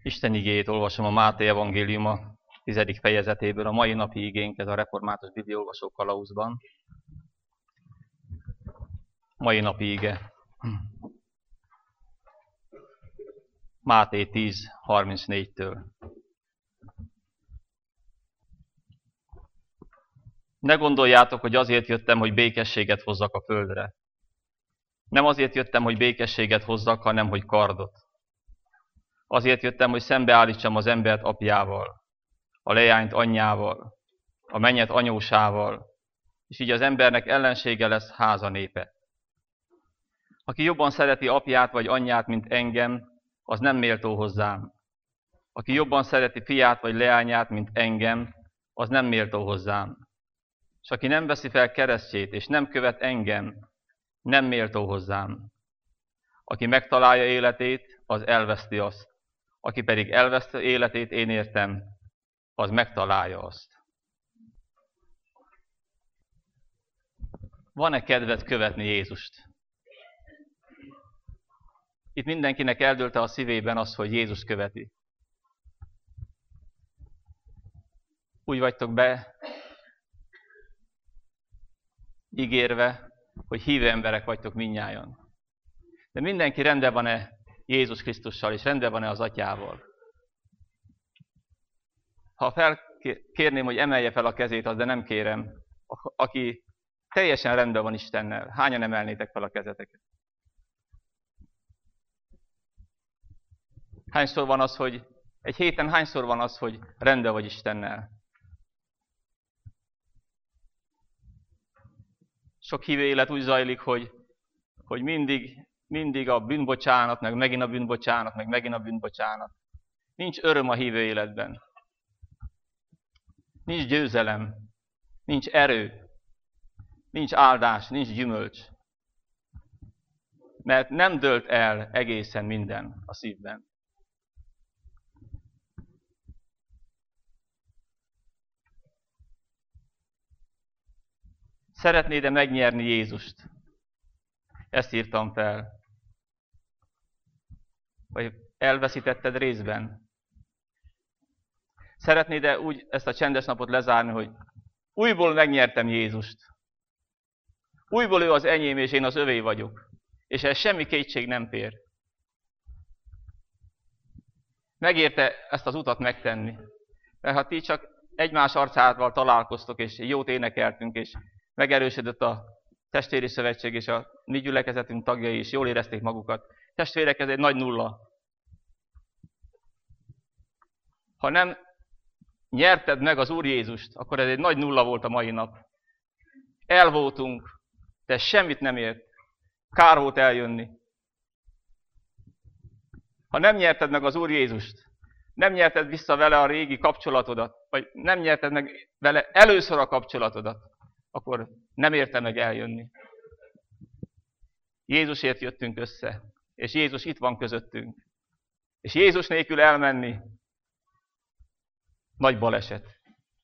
Isten igéjét olvasom a Máté evangéliuma 10. fejezetéből, a mai napi igénk ez a református bibliaolvasó kalauzban. Mai napi ige. Máté 10:34-től. Ne gondoljátok, hogy azért jöttem, hogy békességet hozzak a földre. Nem azért jöttem, hogy békességet hozzak, hanem hogy kardot. Azért jöttem, hogy szembeállítsam az embert apjával, a leányt anyjával, a mennyet anyósával, és így az embernek ellensége lesz háza népe. Aki jobban szereti apját vagy anyját, mint engem, az nem méltó hozzám. Aki jobban szereti fiát vagy leányát, mint engem, az nem méltó hozzám. És aki nem veszi fel keresztjét, és nem követ engem, nem méltó hozzám. Aki megtalálja életét, az elveszti azt. Aki pedig elveszti életét én értem, az megtalálja azt. Van-e kedved követni Jézust? Itt mindenkinek eldőlte a szívében az, hogy Jézus követi. Úgy vagytok be ígérve, hogy hívő emberek vagytok mindnyájan. De mindenki rendben van-e Jézus Krisztussal, és rendben van-e az Atyával? Ha felkérném, hogy emelje fel a kezét, az de nem kérem, aki teljesen rendben van Istennel, hányan emelnétek fel a kezeteket? Hányszor van az, hogy egy héten hányszor van az, hogy rendben vagy Istennel? Sok hívő élet úgy zajlik, hogy mindig a bűnbocsánat, meg megint a bűnbocsánat, meg megint a bűnbocsánat. Nincs öröm a hívő életben. Nincs győzelem, nincs erő, nincs áldás, nincs gyümölcs. Mert nem dőlt el egészen minden a szívben. Szeretnéd-e megnyerni Jézust? Ezt írtam fel. Vagy elveszítetted részben? Szeretnéd-e úgy ezt a csendes napot lezárni, hogy újból megnyertem Jézust? Újból ő az enyém, és én az övé vagyok. És ez semmi kétség nem fér. Megérte ezt az utat megtenni. Mert ha ti csak egymás arcával találkoztok, és jót énekeltünk, és megerősödött a testvéri szövetség, és a mi gyülekezetünk tagjai is jól érezték magukat. Testvérek, ez egy nagy nulla. Ha nem nyerted meg az Úr Jézust, akkor ez egy nagy nulla volt a mai nap. Elvoltunk, de semmit nem ért. Kár volt eljönni. Ha nem nyerted meg az Úr Jézust, nem nyerted vissza vele a régi kapcsolatodat, vagy nem nyerted meg vele először a kapcsolatodat, akkor nem érte meg eljönni. Jézusért jöttünk össze, és Jézus itt van közöttünk. És Jézus nélkül elmenni nagy baleset.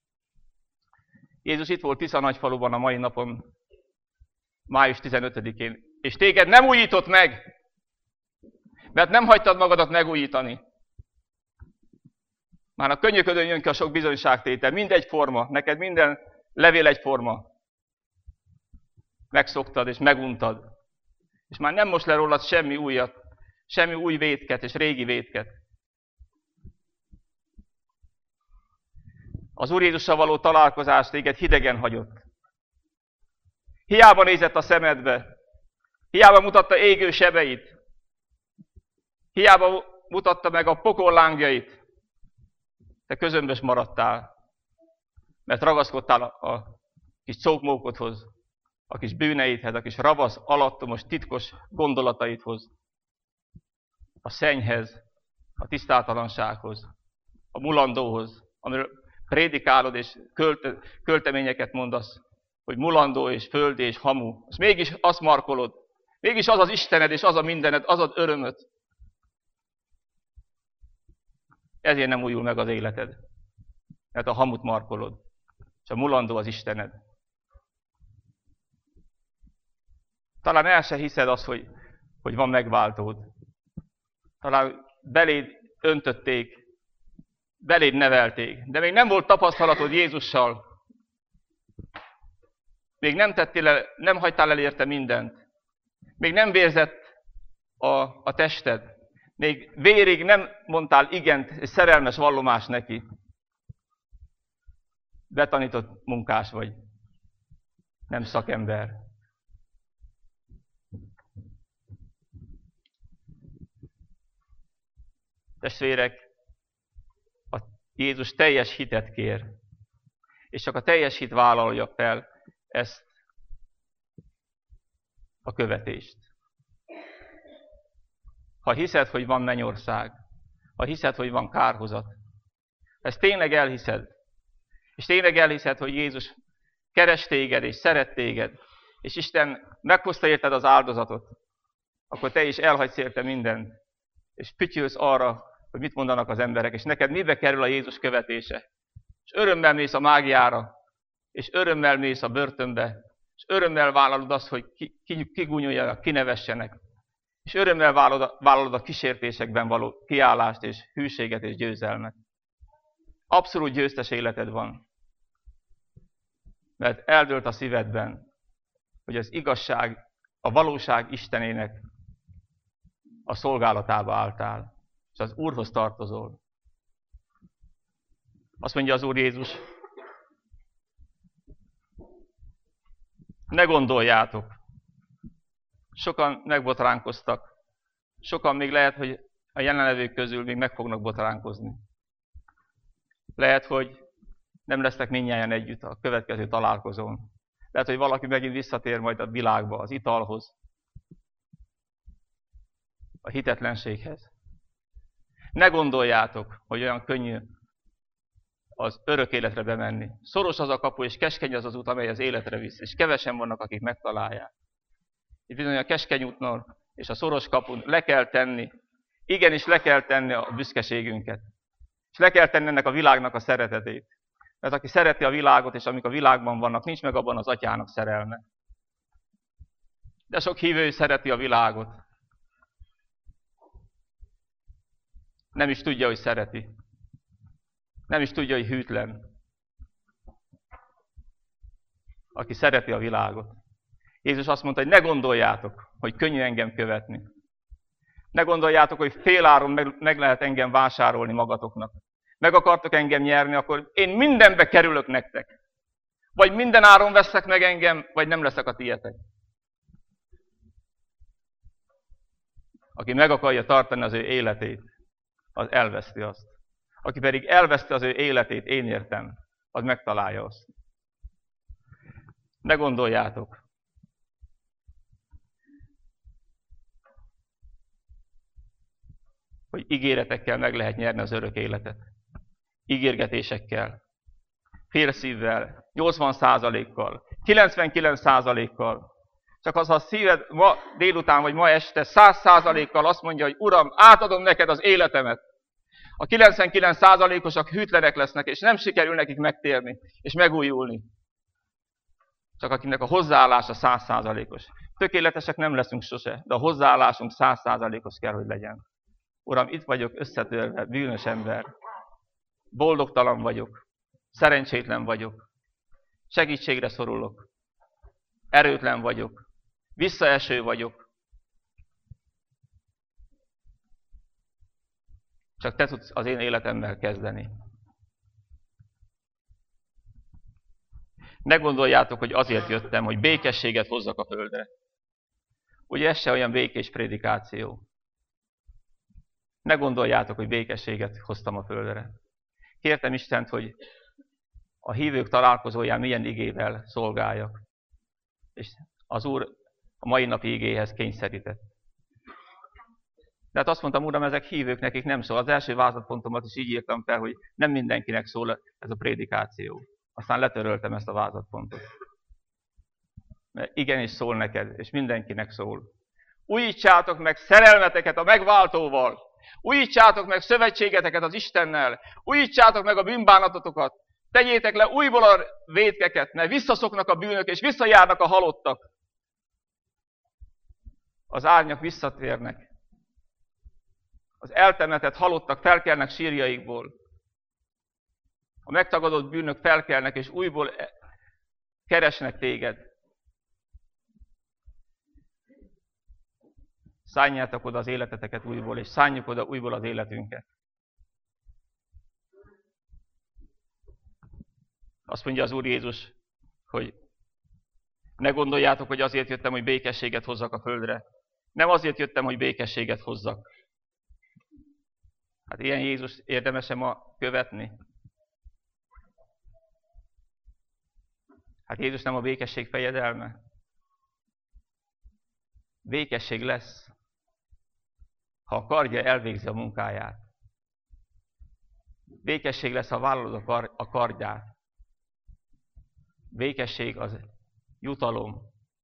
Jézus itt volt Tiszanagyfaluban a mai napon, május 15-én, és téged nem újított meg, mert nem hagytad magadat megújítani. Már a könnyöködön jön ki a sok bizonyságtétel, mindegyforma, neked minden levél egyforma. Megszoktad és meguntad. És már nem most le rólad semmi újat, semmi új vétket és régi vétket. Az Úr Jézussal való találkozás téged hidegen hagyott. Hiába nézett a szemedbe, hiába mutatta égő sebeit, hiába mutatta meg a pokol lángjait, te közömbös maradtál, mert ragaszkodtál a kis cókmókodhoz, a kis bűneidhez, a kis ravasz, alattomos, titkos gondolataidhoz, a szennyhez, a tisztátalansághoz, a mulandóhoz, amiről prédikálod és költeményeket mondasz, hogy mulandó és földi és hamu. És mégis azt markolod, mégis az az Istened és az a mindened, az az örömöd. Ezért nem újul meg az életed, mert a hamut markolod, és a mulandó az Istened. Talán el se hiszed azt, hogy van megváltód. Talán beléd öntötték, beléd nevelték, de még nem volt tapasztalatod Jézussal, még nem hagytál el érte mindent, még nem vérzett a tested, még vérig nem mondtál igent és szerelmes vallomást neki. Betanított munkás vagy, nem szakember. Testvérek, a Jézus teljes hitet kér, és csak a teljes hit vállalja fel ezt a követést. Ha hiszed, hogy van mennyország, ha hiszed, hogy van kárhozat, ezt tényleg elhiszed, és tényleg elhiszed, hogy Jézus keres téged és szeret téged, és Isten meghozta érted az áldozatot, akkor te is elhagysz érte mindent, és pütyülsz arra, hogy mit mondanak az emberek, és neked mibe kerül a Jézus követése. És örömmel mész a mágiára, és örömmel mész a börtönbe, és örömmel vállalod azt, hogy kigúnyoljanak, kinevessenek, és örömmel vállalod a kísértésekben való kiállást, és hűséget, és győzelmet. Abszolút győztes életed van. Mert eldőlt a szívedben, hogy az igazság, a valóság Istenének a szolgálatába álltál, és az Úrhoz tartozol. Azt mondja az Úr Jézus, ne gondoljátok, sokan megbotránkoztak, sokan még lehet, hogy a jelenlevők közül még meg fognak botránkozni. Lehet, hogy nem lesznek mindnyájan együtt a következő találkozón. Lehet, hogy valaki megint visszatér majd a világba, az italhoz, a hitetlenséghez. Ne gondoljátok, hogy olyan könnyű az örök életre bemenni. Szoros az a kapu, és keskeny az az út, amely az életre visz, és kevesen vannak, akik megtalálják. Itt bizony a keskeny útnál és a szoros kapun le kell tenni, igenis le kell tenni a büszkeségünket. És le kell tenni ennek a világnak a szeretetét. Mert aki szereti a világot, és amik a világban vannak, nincs meg abban az atyának szerelme. De sok hívő szereti a világot. Nem is tudja, hogy szereti. Nem is tudja, hogy hűtlen. Aki szereti a világot. Jézus azt mondta, hogy ne gondoljátok, hogy könnyű engem követni. Ne gondoljátok, hogy féláron meg lehet engem vásárolni magatoknak. Meg akartok engem nyerni, akkor én mindenbe kerülök nektek. Vagy minden áron veszek meg engem, vagy nem leszek a tietek. Aki meg akarja tartani az ő életét, az elveszti azt. Aki pedig elveszti az ő életét, én értem, az megtalálja azt. Ne gondoljátok. Hogy ígéretekkel meg lehet nyerni az örök életet. Ígérgetésekkel, félszívvel, 80%-kal, 99%-kal. Csak az, ha a szíved ma délután vagy ma este 100%-kal azt mondja, hogy Uram, átadom neked az életemet. A 99%-osak hűtlenek lesznek, és nem sikerül nekik megtérni, és megújulni. Csak akinek a hozzáállása 100%-os. Tökéletesek nem leszünk sose, de a hozzáállásunk 100%-os kell, hogy legyen. Uram, itt vagyok összetörve, bűnös ember. Boldogtalan vagyok, szerencsétlen vagyok, segítségre szorulok, erőtlen vagyok, visszaeső vagyok. Csak te tudsz az én életemmel kezdeni. Ne gondoljátok, hogy azért jöttem, hogy békességet hozzak a földre. Ugye ez se olyan békés prédikáció. Ne gondoljátok, hogy békességet hoztam a földre. Kértem Istent, hogy a hívők találkozóján milyen igével szolgáljak. És az Úr a mai napi igéhez kényszerített. De hát azt mondtam, Uram, ezek hívők, nekik nem szól. Az első vázlatpontomat is így írtam fel, hogy nem mindenkinek szól ez a prédikáció. Aztán letöröltem ezt a vázlatpontot. Mert igenis szól neked, és mindenkinek szól. Újítsátok meg szerelmeteket a megváltóval. Újítsátok meg szövetségeteket az Istennel. Újítsátok meg a bűnbánatotokat. Tegyétek le újból a vétkeket, mert visszaszoknak a bűnök, és visszajárnak a halottak. Az árnyak visszatérnek. Az eltemetett halottak felkelnek sírjaikból. A megtagadott bűnök felkelnek, és újból keresnek téged. Szánjátok oda az életeteket újból, és szánjuk oda újból az életünket. Azt mondja az Úr Jézus, hogy ne gondoljátok, hogy azért jöttem, hogy békességet hozzak a földre. Nem azért jöttem, hogy békességet hozzak. Hát ilyen Jézus érdemes-e ma követni? Hát Jézus nem a békesség fejedelme. Békesség lesz, ha a kardja elvégzi a munkáját. Békesség lesz, ha vállalod a kardját. Békesség az jutalom,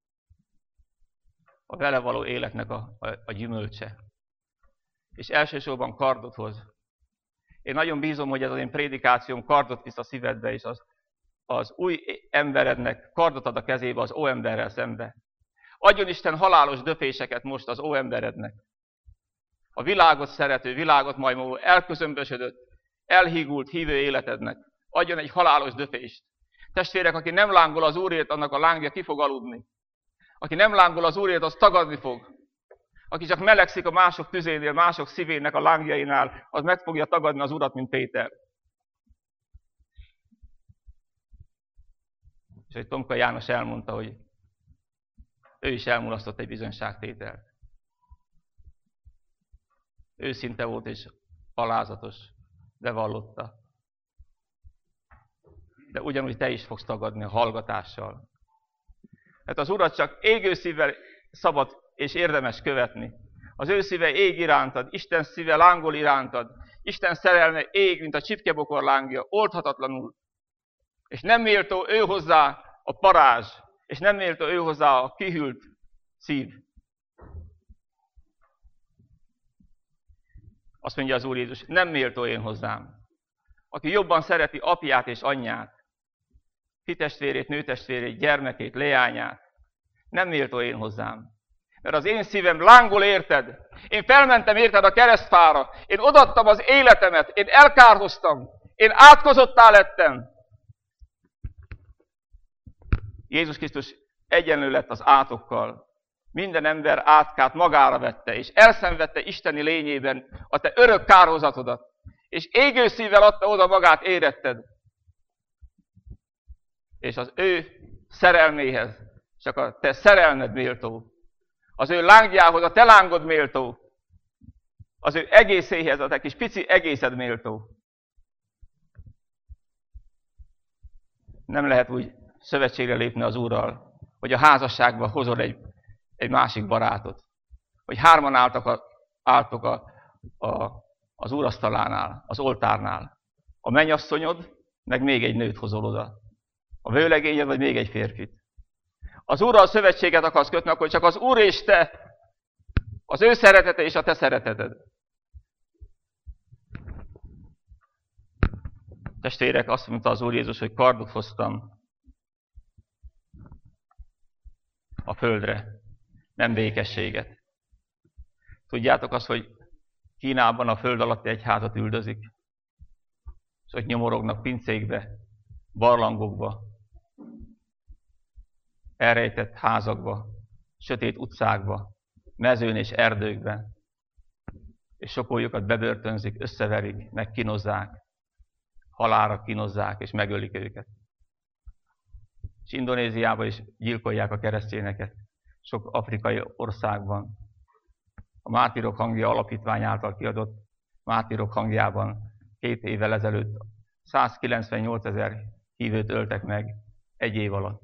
a vele való életnek a gyümölcse. És elsősorban kardot hoz. Én nagyon bízom, hogy ez az én prédikációm kardot visz a szívedbe, és az új emberednek kardot ad a kezébe az óemberrel szembe. Adjon Isten halálos döféseket most az óemberednek. A világot szerető, világot majmoló, elközömbösödött, elhígult hívő életednek. Adjon egy halálos döfést. Testvérek, aki nem lángol az Úrért, annak a lángja ki fog aludni. Aki nem lángol az Úrért, az tagadni fog. Aki csak melegszik a mások tüzénél, mások szívének a lángjainál, az meg fogja tagadni az Urat, mint Péter. És hogy Tomka János elmondta, hogy ő is elmulasztott egy bizonyságtételt. Őszinte volt és alázatos, de vallotta. De ugyanúgy te is fogsz tagadni a hallgatással. Hát az Urat csak égő szívvel szabad és érdemes követni. Az ő szíve ég irántad, Isten szíve lángol irántad, Isten szerelme ég, mint a csipkebokor lángja, oldhatatlanul. És nem méltó ő hozzá a parázs, és nem méltó ő hozzá a kihűlt szív. Azt mondja az Úr Jézus, nem méltó én hozzám. Aki jobban szereti apját és anyját, hitestvérét, nőtestvérét, gyermekét, leányát, nem méltó én hozzám. Mert az én szívem lángol érted. Én felmentem érted a keresztfára. Én odaadtam az életemet. Én elkárhoztam. Én átkozottá lettem. Jézus Krisztus egyenlő lett az átokkal. Minden ember átkát magára vette, és elszenvedte isteni lényében a te örök kárhozatodat. És égő szívvel adta oda magát, éretted. És az ő szerelméhez csak a te szerelmed méltó. Az ő lángjához a te lángod méltó. Az ő egészéhez a te kis pici egészed méltó. Nem lehet úgy szövetségre lépni az Úrral, hogy a házasságba hozod egy másik barátot. Hogy hárman álltok az úrasztalánál, az oltárnál. A mennyasszonyod, meg még egy nőt hozol oda. A vőlegényed, vagy még egy férfit. Az Úrral szövetséget akarsz kötni, akkor csak az Úr és te, az ő szeretete és a te szereteted. Testvérek, azt mondta az Úr Jézus, hogy kardot hoztam a földre, nem békességet. Tudjátok azt, hogy Kínában a föld alatti egyházat üldözik, és hogy nyomorognak pincékbe, barlangokba, elrejtett házakba, sötét utcákba, mezőn és erdőkben, és sokoljukat bebörtönzik, összeverik, megkínozzák, halálra kínozzák, és megölik őket. És Indonéziában is gyilkolják a keresztényeket, sok afrikai országban. A Mártírok Hangja Alapítvány által kiadott Mártírok Hangjában 2 évvel ezelőtt 198 000 hívőt öltek meg 1 év alatt.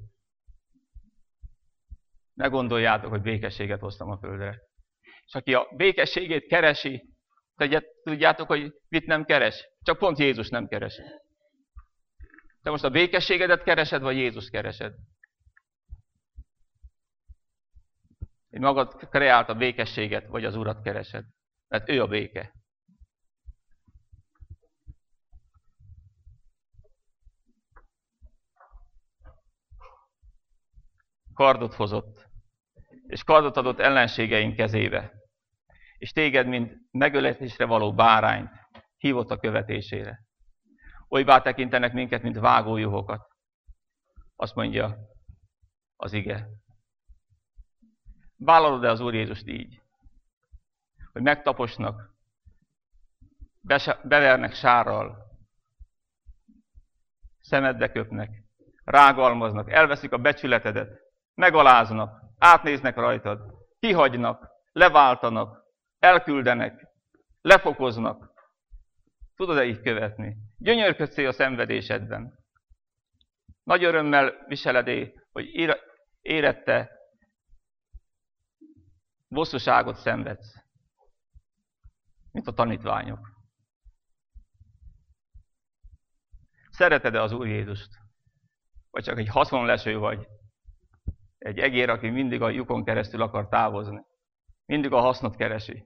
Ne gondoljátok, hogy békességet hoztam a földre. És aki a békességét keresi, tudjátok, hogy mit nem keres? Csak pont Jézus nem keresi. Te most a békességedet keresed, vagy Jézus keresed? Hogy magad kreált a békességet, vagy az Urat keresed. Mert ő a béke. Kardot hozott, és kardot adott ellenségeink kezébe. és téged, mint megöletésre való bárányt hívott a követésére. Olybá tekintenek minket, mint vágójuhokat. Azt mondja az ige. Vállalod-e az Úr Jézust így? Hogy megtaposnak, bevernek sárral, szemedbe köpnek, rágalmaznak, elveszik a becsületedet, megaláznak, átnéznek rajtad, kihagynak, leváltanak, elküldenek, lefokoznak. Tudod-e így követni? Gyönyörködszél a szenvedésedben. Nagy örömmel viseled, hogy érette bosszúságot szenvedsz, mint a tanítványok. Szereted-e az Úr Jézust? Vagy csak egy haszonleső vagy? Egy egér, aki mindig a lyukon keresztül akar távozni. Mindig a hasznot keresi.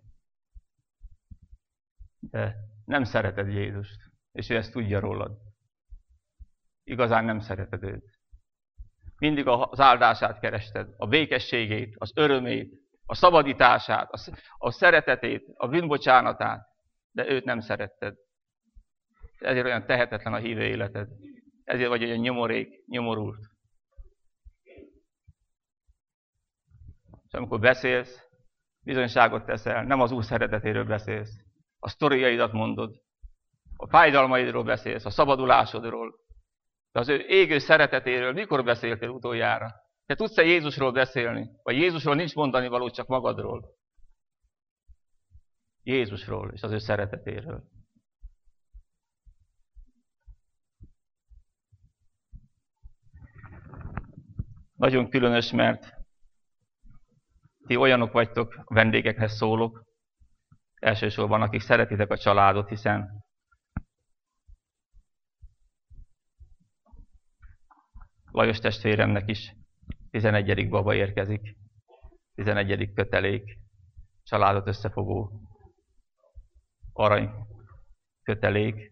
De nem szereted Jézust, és ő ezt tudja rólad. Igazán nem szereted őt. Mindig az áldását kerested, a békességét, az örömét, a szabadítását, a szeretetét, a bűnbocsánatát, de őt nem szeretted. Ezért olyan tehetetlen a hívő életed. Ezért vagy olyan nyomorék, nyomorult. És amikor beszélsz, bizonyságot teszel, nem az Úr szeretetéről beszélsz. A sztoriaidat mondod, a fájdalmaidról beszélsz, a szabadulásodról. De az ő égő szeretetéről mikor beszéltél utoljára? Te tudsz-e Jézusról beszélni? Vagy Jézusról nincs mondani való, csak magadról? Jézusról és az ő szeretetéről. Nagyon különös, mert ti olyanok vagytok, vendégekhez szólok, elsősorban akik szeretitek a családot, hiszen Lajos testvéremnek is 11. baba érkezik, 11. kötelék, családot összefogó arany kötelék.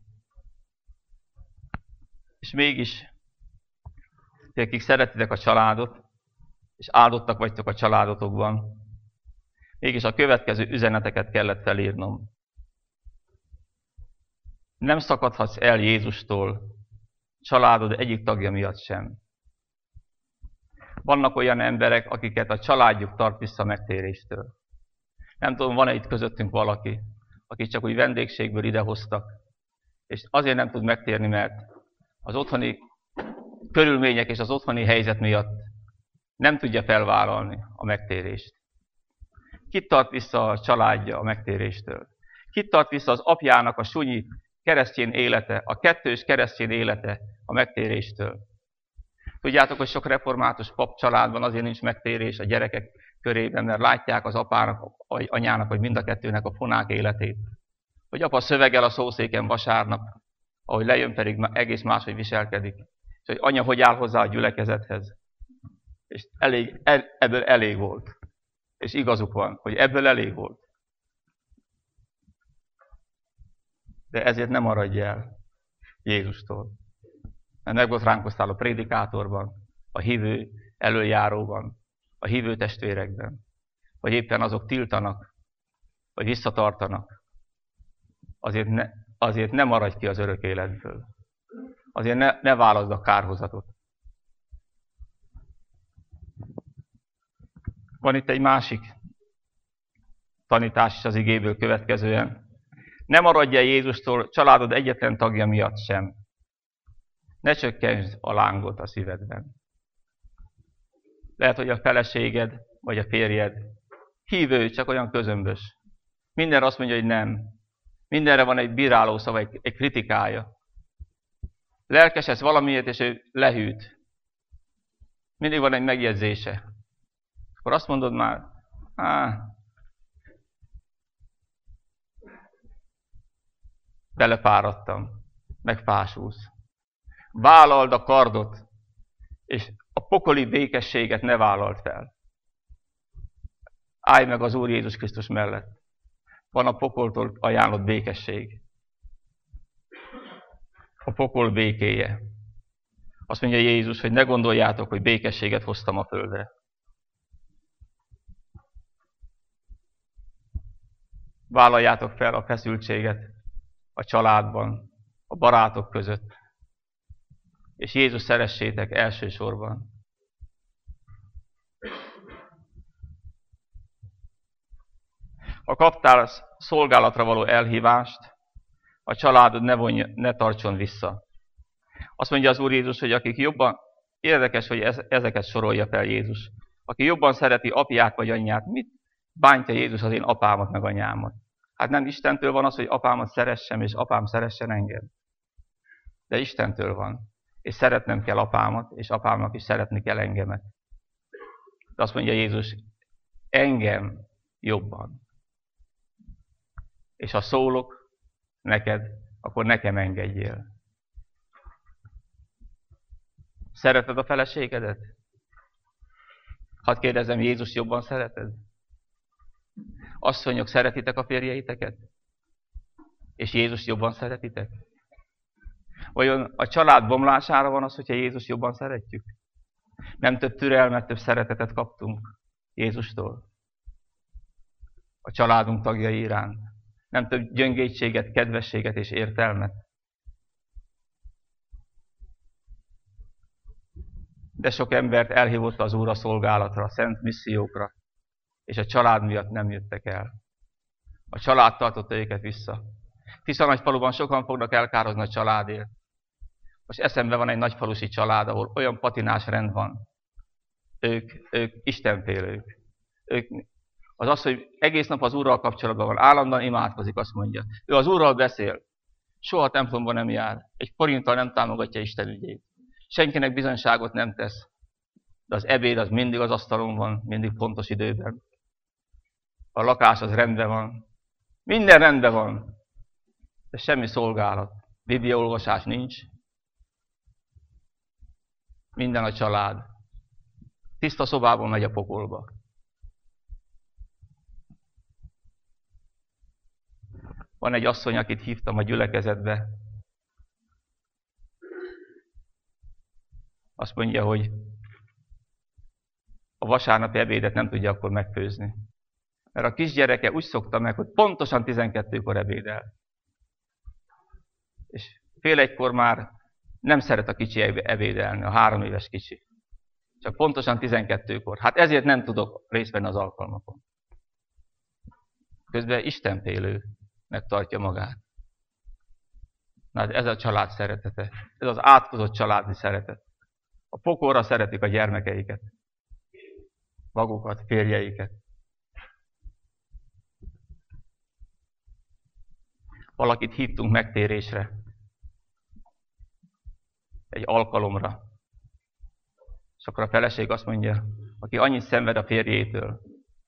És mégis, ti, akik szeretitek a családot, és áldottak vagytok a családotokban, mégis a következő üzeneteket kellett felírnom. Nem szakadhatsz el Jézustól, családod egyik tagja miatt sem. Vannak olyan emberek, akiket a családjuk tart vissza megtéréstől. Nem tudom, van-e itt közöttünk valaki, akit csak úgy vendégségből idehoztak, és azért nem tud megtérni, mert az otthoni körülmények és az otthoni helyzet miatt nem tudja felvállalni a megtérést. Kit tart vissza a családja a megtéréstől? Kit tart vissza az apjának a sunyi keresztény élete, a kettős keresztény élete a megtéréstől? Tudjátok, hogy sok református pap családban azért nincs megtérés a gyerekek körében, mert látják az apának, vagy anyának, vagy mind a kettőnek a fonák életét. Hogy apa szövegel a szószéken vasárnap, ahogy lejön pedig egész máshogy viselkedik. És hogy anya hogy áll hozzá a gyülekezethez. És ebből elég volt. És igazuk van, hogy ebből elég volt. De ezért nem maradj el Jézustól. Mert meg volt ránk osztál a prédikátorban, a hívő előjáróban, a hívő testvérekben, vagy éppen azok tiltanak, vagy visszatartanak. Azért ne maradj ki az örök életből. Azért ne válaszd a kárhozatot. Van itt egy másik tanítás is az igéből következően. Ne maradj el Jézustól családod egyetlen tagja miatt sem. Ne csökkentsd a lángot a szívedben. Lehet, hogy a feleséged, vagy a férjed hívő, csak olyan közömbös. Mindenre azt mondja, hogy nem. Mindenre van egy bíráló szava, egy kritikája. Lelkesedsz valamiért, és ő lehűt. Mindig van egy megjegyzése. Akkor azt mondod már, belepáradtam, megfásulsz. Vállald a kardot, és a pokoli békességet ne vállald fel. Állj meg az Úr Jézus Krisztus mellett. Van a pokoltól ajánlott békesség. A pokol békéje. Azt mondja Jézus, hogy ne gondoljátok, hogy békességet hoztam a földre. Vállaljátok fel a feszültséget a családban, a barátok között, és Jézus szeressétek elsősorban. Ha kaptál szolgálatra való elhívást, a családod ne tartson vissza. Azt mondja az Úr Jézus, hogy akik jobban, érdekes, hogy ezeket sorolja fel Jézus. Aki jobban szereti apját vagy anyját, mit bántja Jézus az én apámat meg anyámat? Hát nem Istentől van az, hogy apámat szeressem, és apám szeressen engem. De Istentől van. És szeretnem kell apámat, és apámnak is szeretni kell engemet. De azt mondja Jézus, engem jobban. És ha szólok neked, akkor nekem engedjél. Szereted a feleségedet? Hadd kérdezem, Jézus jobban szereted? Asszonyok, szeretitek a férjeiteket? És Jézus jobban szeretitek? Vajon a család bomlására van az, hogyha Jézus jobban szeretjük? Nem több türelmet, több szeretetet kaptunk Jézustól? A családunk tagjai iránt? Nem több gyöngétséget, kedvességet és értelmet? De sok embert elhívott az Úr a szolgálatra, a szent missziókra, és a család miatt nem jöttek el. A család tartotta őket vissza. Tiszanagyfaluban sokan fognak elkározni a családért. Most eszembe van egy nagyfalusi család, ahol olyan patinás rend van. Ők istenfélők. Az, hogy egész nap az Úrral kapcsolatban van, állandóan imádkozik, azt mondja. Ő az Úrral beszél. Soha templomban nem jár. Egy forinttal nem támogatja Isten ügyét. Senkinek bizonyságot nem tesz. De az ebéd az mindig az asztalon van, mindig pontos időben. A lakás az rendben van. Minden rendben van. De semmi szolgálat. Bibliaolvasás nincs. Minden a család. Tiszta szobában megy a pokolba. Van egy asszony, akit hívtam a gyülekezetbe. Azt mondja, hogy a vasárnapi ebédet nem tudja akkor megfőzni. Mert a kisgyereke úgy szokta meg, hogy pontosan 12-kor ebédel. És fél egykor már nem szeret a kicsi ebédelni, a 3 éves kicsi. Csak pontosan 12-kor. Hát ezért nem tudok részt venni az alkalmakon. Közben istenfélőnek tartja magát. Na, ez a család szeretete. Ez az átkozott családi szeretet. A pokolra szeretik a gyermekeiket. Magukat, férjeiket. Valakit hívtunk megtérésre. Egy alkalomra. És akkor a feleség azt mondja, aki annyit szenved a férjétől,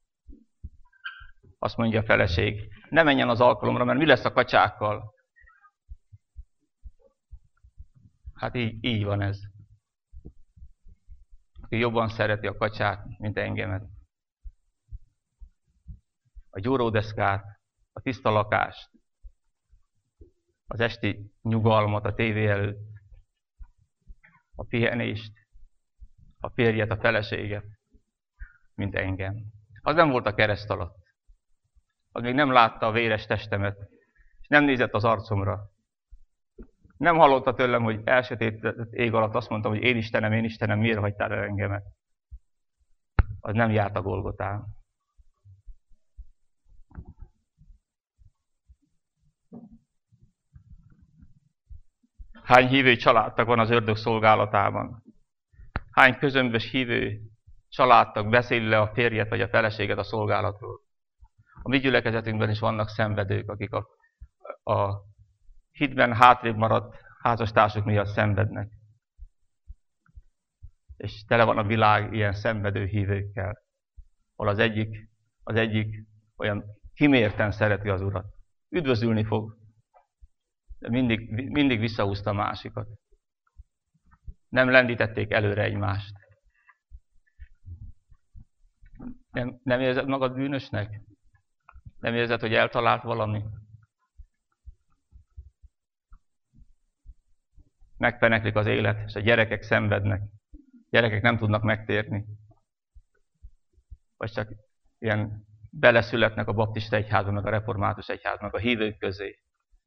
azt mondja a feleség, ne menjen az alkalomra, mert mi lesz a kacsákkal? Hát így van ez. Aki jobban szereti a kacsát, mint engemet. A gyúródeszkát, a tiszta lakást, az esti nyugalmat a tévé előtt, a pihenést, a férjet, a feleséget, mint engem. Az nem volt a kereszt alatt. Az még nem látta a véres testemet, és nem nézett az arcomra. Nem hallotta tőlem, hogy elsötétedett ég alatt azt mondtam, hogy én Istenem, miért hagytál el engemet? Az nem járt a Golgotán. Hány hívő családtag van az ördög szolgálatában? Hány közömbös hívő családtag beszéli le a férjet vagy a feleséget a szolgálatról? A mi gyülekezetünkben is vannak szenvedők, akik a hitben hátrébb maradt házastársuk miatt szenvednek. És tele van a világ ilyen szenvedő hívőkkel, ahol az egyik olyan kimérten szereti az Urat. Üdvözülni fog, de mindig visszahúzta a másikat. Nem lendítették előre egymást. Nem érzed magad bűnösnek? Nem érzed, hogy eltalált valami? Megfeneklik az élet, és a gyerekek szenvednek. Gyerekek nem tudnak megtérni. Vagy csak ilyen beleszületnek a baptista egyházban, meg a református egyházban, meg a hívők közé.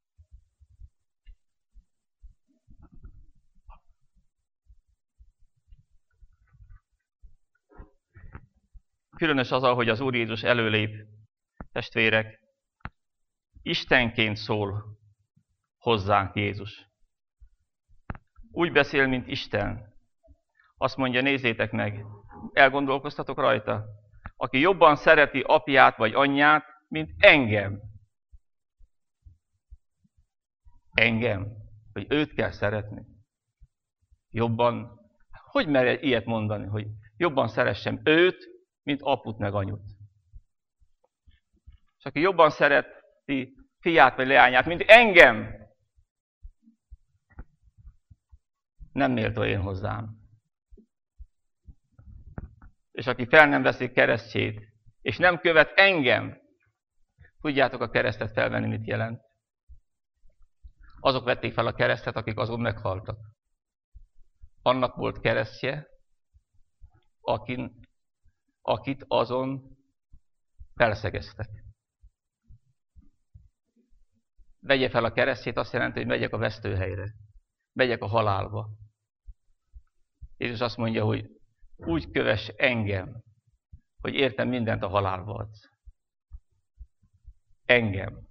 Különös az, ahogy az Úr Jézus előlép, testvérek, Istenként szól hozzánk Jézus. Úgy beszél, mint Isten. Azt mondja, nézzétek meg, elgondolkoztatok rajta, aki jobban szereti apját vagy anyját, mint engem. Engem? Hogy őt kell szeretni. Jobban, hogy mer ilyet mondani, hogy jobban szeressem őt, mint aput meg anyut. És aki jobban szereti fiát vagy leányát, mint engem, nem méltó én hozzám. És aki fel nem veszi keresztjét, és nem követ engem, tudjátok a keresztet felvenni, mit jelent? Azok vették fel a keresztet, akik azon meghaltak. Annak volt keresztje, akit azon felszegeztek. Vegye fel a keresztjét, azt jelenti, hogy megyek a vesztőhelyre. Megyek a halálba. Jézus azt mondja, hogy úgy kövess engem, hogy értem mindent a halálba adsz. Engem.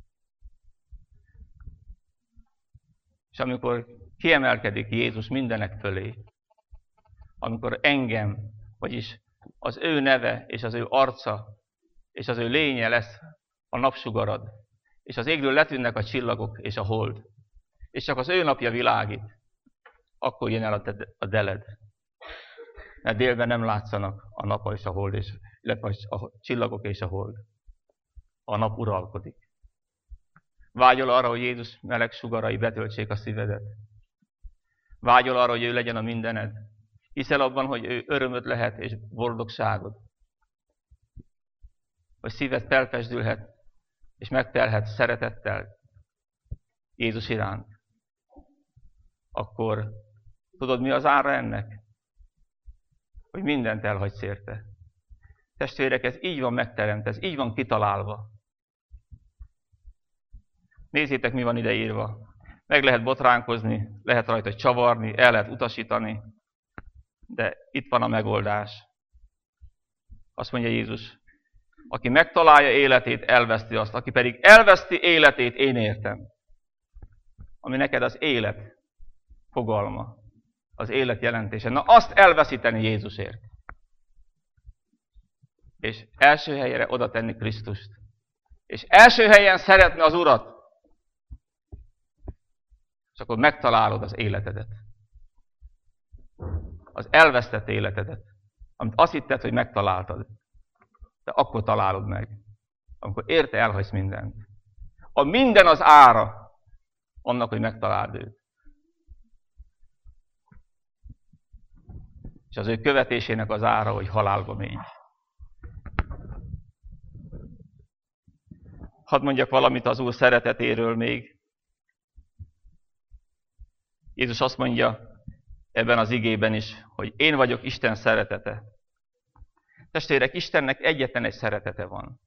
És amikor kiemelkedik Jézus mindenek fölé, amikor engem, vagyis az ő neve és az ő arca és az ő lénye lesz a napsugarad, és az égről letűnnek a csillagok és a hold, és csak az ő napja világít, akkor jön el a deled. Mert délben nem látszanak a nap és a hold, illetve a csillagok és a hold. A nap uralkodik. Vágyol arra, hogy Jézus meleg sugarai betöltsék a szívedet. Vágyol arra, hogy ő legyen a mindened. Hiszel abban, hogy ő örömöd lehet és boldogságod. Hogy szíved felfesdülhet és megtelhet szeretettel Jézus iránt. Akkor tudod, mi az ára ennek? Hogy mindent elhagysz érte. Testvérek, ez így van megteremtve, ez így van kitalálva. Nézzétek, mi van ide írva. Meg lehet botránkozni, lehet rajta csavarni, el lehet utasítani, de itt van a megoldás. Azt mondja Jézus, aki megtalálja életét, elveszti azt, aki pedig elveszti életét, én értem. Ami neked az élet fogalma, az élet jelentése. Na azt elveszíteni Jézusért. És első helyre oda tenni Krisztust. És első helyen szeretni az Urat. És akkor megtalálod az életedet. Az elvesztett életedet. Amit azt hitted, hogy megtaláltad. De akkor találod meg. Amikor érte elhagysz mindent. A minden az ára annak, hogy megtaláld őt. És az ő követésének az ára, hogy halálba menj. Hadd mondjak valamit az Úr szeretetéről még. Jézus azt mondja ebben az igében is, hogy én vagyok Isten szeretete. Testvérek, Istennek egyetlen egy szeretete van.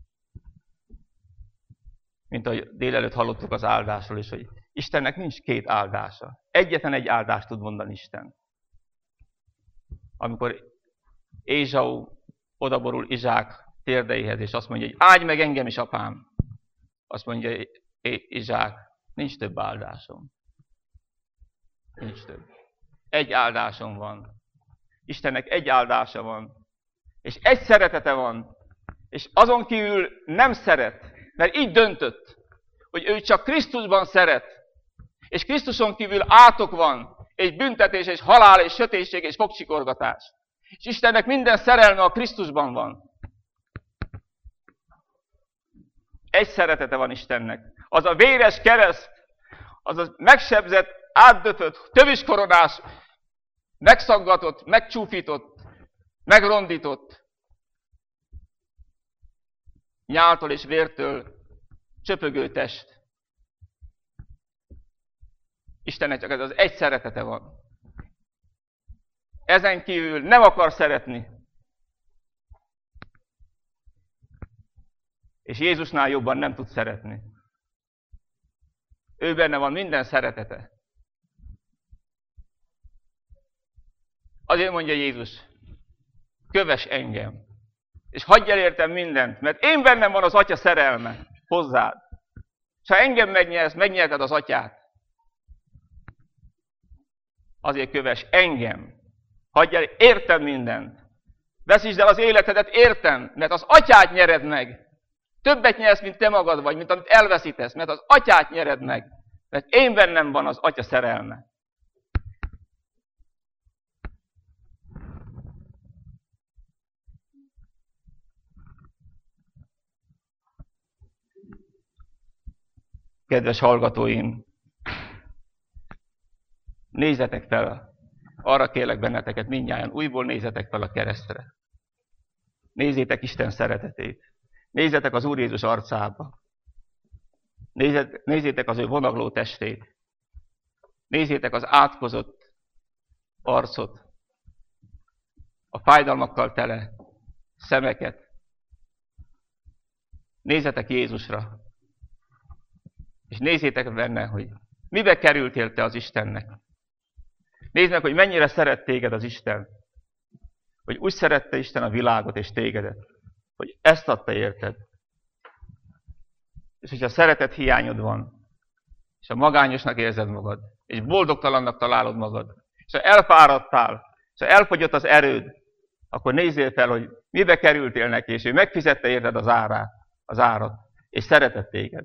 Mint ahogy délelőtt hallottuk az áldásról is, hogy Istennek nincs két áldása. Egyetlen egy áldást tud mondani Isten. Amikor Ézsau odaborul Izsák térdeihez, és azt mondja, hogy áldj meg engem is, apám. Azt mondja Izsák, nincs több áldásom. Nincs több. Egy áldásom van. Istennek egy áldása van. És egy szeretete van. És azon kívül nem szeret. Mert így döntött, hogy ő csak Krisztusban szeret. És Krisztuson kívül átok van. És büntetés, és halál, és sötétség, és fogcsikorgatás. És Istennek minden szerelme a Krisztusban van. Egy szeretete van Istennek. Az a véres kereszt, az a megsebzett, átdöfött, töviskoronás, megszaggatott, megcsúfított, megrondított, nyáltól és vértől csöpögő test. Istennek csak ez az egy szeretete van. Ezen kívül nem akar szeretni. És Jézusnál jobban nem tud szeretni. Ő benne van minden szeretete. Azért mondja Jézus, kövess engem, és hagyj el értem mindent, mert én bennem van az Atya szerelme hozzád. És ha engem megnyersz, megnyerted az Atyát. Azért kövess engem. Hagyj el értem mindent. Veszítsd el az életedet értem, mert az Atyát nyered meg. Többet nyersz, mint te magad vagy, mint amit elveszítesz, mert az Atyát nyered meg. Mert én bennem van az Atya szerelme. Kedves hallgatóim, nézzetek fel, arra kérlek benneteket mindnyájan, újból nézzetek fel a keresztre. Nézzétek Isten szeretetét. Nézzetek az Úr Jézus arcába. Nézzétek az ő vonagló testét. Nézzétek az átkozott arcot. A fájdalmakkal tele szemeket. Nézzetek Jézusra. És nézzétek benne, hogy mibe kerültél te az Istennek. Nézd meg, hogy mennyire szeret téged az Isten. Hogy úgy szerette Isten a világot és tégedet, hogy ezt adta érted. És hogyha szeretet hiányod van, és ha magányosnak érzed magad, és boldogtalannak találod magad, és ha elfáradtál, és ha elfogyott az erőd, akkor nézzél fel, hogy mibe kerültél neki, és ő megfizette érted az árat, és szeretett téged.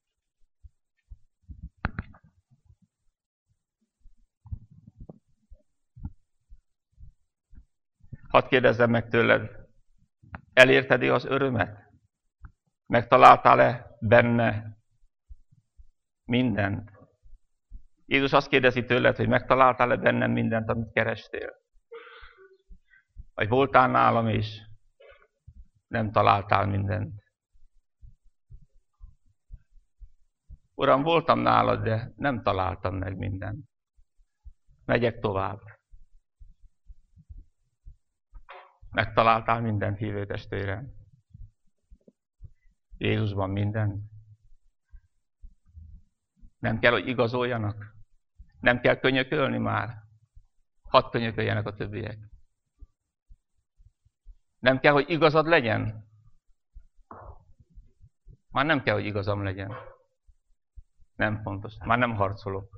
Hadd kérdezzem meg tőled, elérted-e az örömet? Megtaláltál-e benne mindent? Jézus azt kérdezi tőled, hogy megtaláltál-e bennem mindent, amit kerestél? Vagy voltál nálam és nem találtál mindent? Uram, voltam nálad, de nem találtam meg mindent. Megyek tovább. Megtaláltál mindent, hívő testvérem? Jézusban minden. Nem kell, hogy igazoljanak. Nem kell könyökölni már. Hadd könyököljenek a többiek. Nem kell, hogy igazad legyen. Már nem kell, hogy igazam legyen. Nem fontos. Már nem harcolok.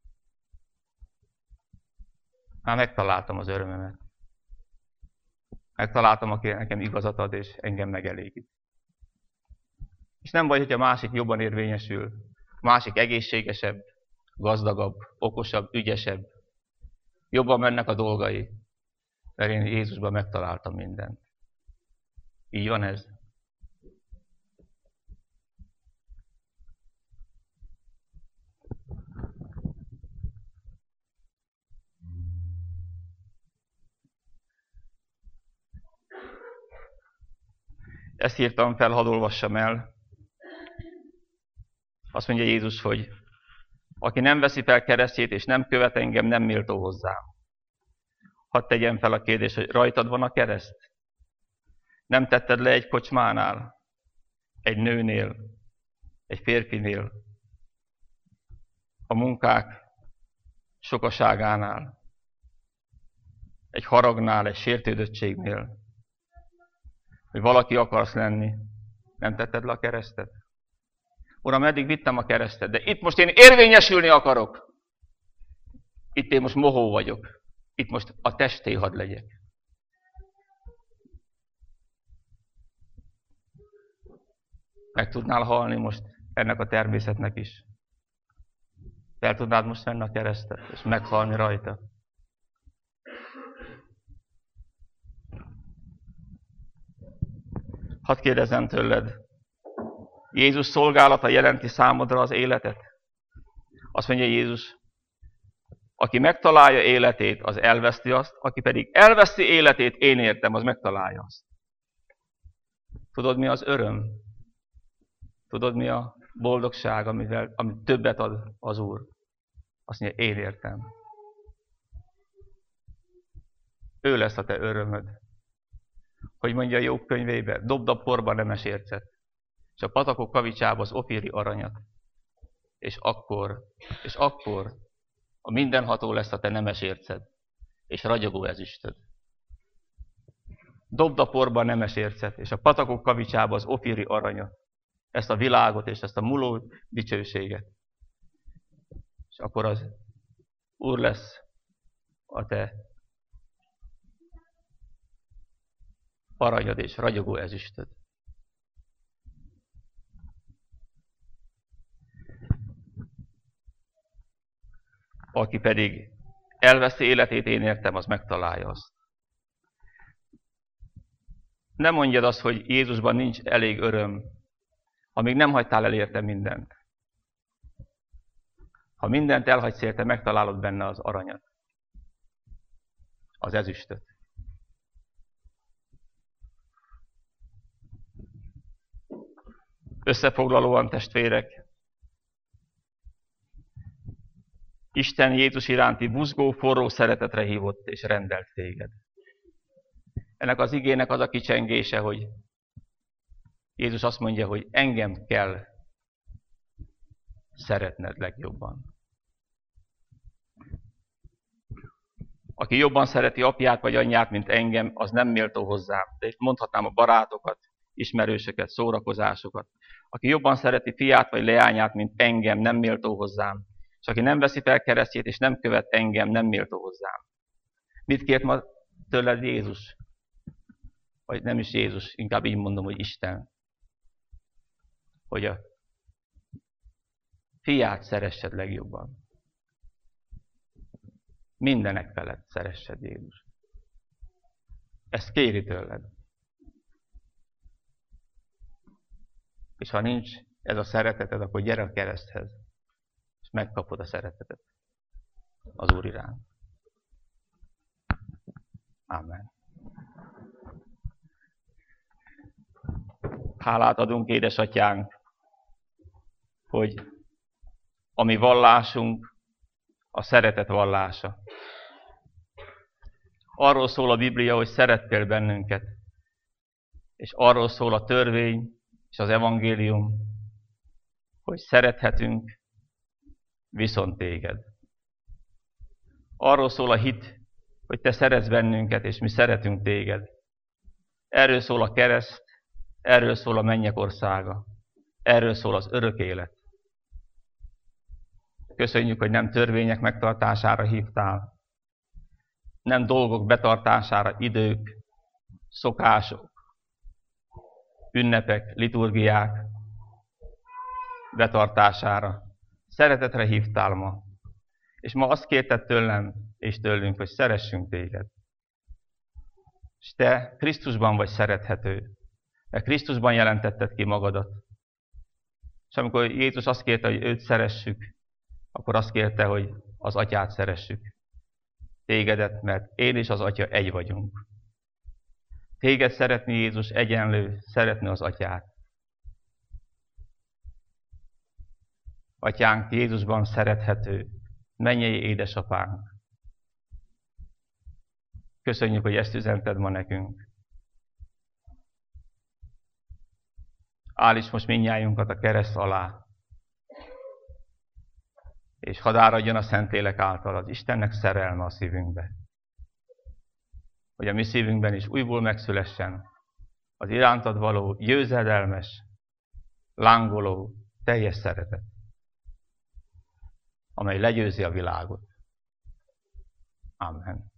Már megtaláltam az örömömet. Megtaláltam, aki nekem igazat ad, és engem megelégít. És nem baj, hogyha másik jobban érvényesül, másik egészségesebb, gazdagabb, okosabb, ügyesebb. Jobban mennek a dolgai, mert én Jézusban megtaláltam mindent. Így van ez? Ezt írtam fel, hadd olvassam el. Azt mondja Jézus, hogy aki nem veszi fel keresztjét és nem követ engem, nem méltó hozzám. Hadd tegyem fel a kérdést, hogy rajtad van a kereszt? Nem tetted le egy kocsmánál, egy nőnél, egy férfinél, a munkák sokaságánál, egy haragnál, egy sértődöttségnél, hogy valaki akarsz lenni, nem tetted le a keresztet? Uram, eddig vittem a keresztet, de itt most én érvényesülni akarok. Itt én most mohó vagyok. Itt most a testé hadd legyek. Meg tudnál halni most ennek a természetnek is. Fel tudnád most venni a keresztet, és meghalni rajta. Hadd kérdezzem tőled, Jézus szolgálata jelenti számodra az életet? Azt mondja Jézus, aki megtalálja életét, az elveszti azt, aki pedig elveszti életét, én értem, az megtalálja azt. Tudod, mi az öröm? Tudod, mi a boldogság, amit többet ad az Úr? Azt mondja, én értem. Ő lesz a te örömöd. Hogy mondja a Jobb könyvében, dobd a porba nemes ércet. és a patakok kavicsába az ofíri aranyat, és akkor a mindenható lesz a te nemes érced, és ragyogó ezüstöd. Dobd a porba a nemes ércet, és a patakok kavicsába az ofíri aranyat, ezt a világot és ezt a múló dicsőséget. És akkor az Úr lesz a te aranyad és ragyogó ezüstöd. Aki pedig elveszi életét, én értem, az megtalálja azt. Ne mondjad azt, hogy Jézusban nincs elég öröm, amíg nem hagytál el érte mindent. Ha mindent elhagysz érte, megtalálod benne az aranyat, az ezüstöt. Összefoglalóan, testvérek, Isten Jézus iránti buzgó, forró szeretetre hívott és rendelt téged. Ennek az igének az a kicsengése, hogy Jézus azt mondja, hogy engem kell szeretned legjobban. Aki jobban szereti apját vagy anyját, mint engem, az nem méltó hozzám. De itt mondhatnám a barátokat, ismerősöket, szórakozásokat. Aki jobban szereti fiát vagy leányát, mint engem, nem méltó hozzám. És aki nem veszi fel keresztjét, és nem követ engem, nem méltó hozzám. Mit kért ma tőled Jézus? Vagy nem is Jézus, inkább így mondom, hogy Isten. Hogy a fiát szeressed legjobban. Mindenek felett szeressed Jézus. Ezt kéri tőled. És ha nincs ez a szereteted, akkor gyere a kereszthez, és megkapod a szeretetet az Úr iránt. Amen. Hálát adunk, édesatyánk, hogy a mi vallásunk a szeretet vallása. Arról szól a Biblia, hogy szerettél bennünket, és arról szól a törvény és az evangélium, hogy szerethetünk viszont téged. Arról szól a hit, hogy te szeretsz bennünket, és mi szeretünk téged. Erről szól a kereszt, erről szól a mennyek országa, erről szól az örök élet. Köszönjük, hogy nem törvények megtartására hívtál, nem dolgok betartására, idők, szokások, ünnepek, liturgiák betartására. Szeretetre hívtál ma, és ma azt kérted tőlem és tőlünk, hogy szeressünk téged. És te Krisztusban vagy szerethető, mert Krisztusban jelentetted ki magadat. És amikor Jézus azt kérte, hogy őt szeressük, akkor azt kérte, hogy az atyát szeressük. Tégedet, mert én és az atya egy vagyunk. Téged szeretni Jézus egyenlő, szeretni az atyát. Atyánk Jézusban szerethető, mennyei édesapánk. Köszönjük, hogy ezt üzented ma nekünk. Állíts most mindnyájunkat a kereszt alá, és hadd áradjon a Szentlélek által az Istennek szerelme a szívünkbe. Hogy a mi szívünkben is újból megszülessen az irántad való, győzedelmes, lángoló, teljes szeretet, amely legyőzi a világot. Amen.